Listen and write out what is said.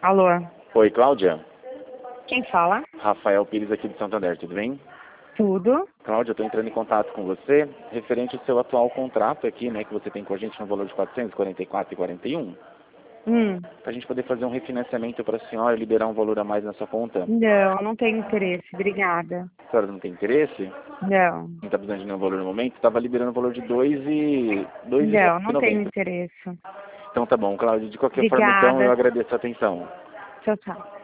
Alô, Oi, Cláudia. quem fala? Rafael Pires aqui de Santander, tudo bem? Tudo? Cláudia, eu estou entrando em contato com você referente ao seu atual contrato aqui, né, que você tem com a gente no valor de R$ 444,41, para a gente poder fazer um refinanciamento para a senhora e liberar um valor a mais na sua conta. Não tenho interesse, obrigada. A senhora não tem interesse? Não, Não está precisando de nenhum valor no momento? Estava liberando o valor de não tenho 2,90. interesse. Então tá bom, Cláudia. De qualquer forma, então, eu Obrigada. agradeço a atenção. Tchau, tchau.